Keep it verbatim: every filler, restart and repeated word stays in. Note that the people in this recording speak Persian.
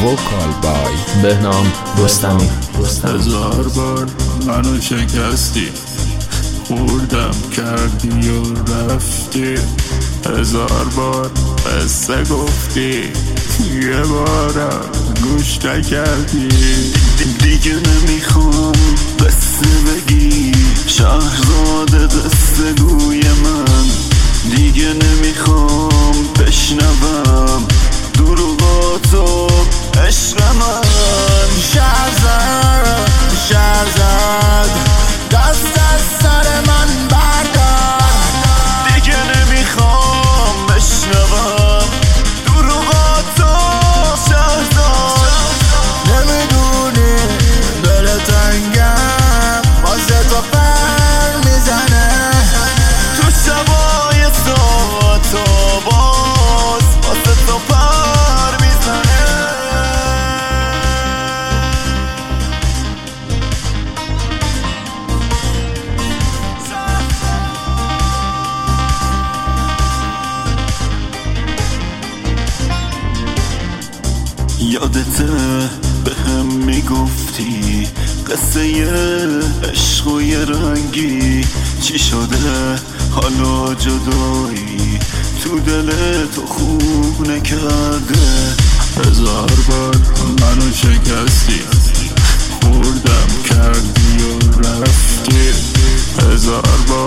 وکال بای بهنام رستمی. هزار بار منو شکستی، خوردم کردی و رفتی. هزار بار قصه گفتی، یه بارم گوش نکردی. دیگه نمیخوام قصه بگی، شهرزاده قصه گوی من. دیگه نمیخوام بشنوم دروغاتو عشق من. شهرزاد شهرزاد دست از سر من بردار. دیگه نمیخوام بشنوم دروغاتو شهرزاد. نمیدونی دل تنگم واسه تو پر میزنه. تو شبای ساعت و باز واسه تو پر میزنه. یادته به هم میگفتی قصه ی عشق و یه رنگی، چی شده حالا جدایی تو دل تو خوب نکرده. هزار بار منو شکستی، خوردم کردی و رفتی. هزار بار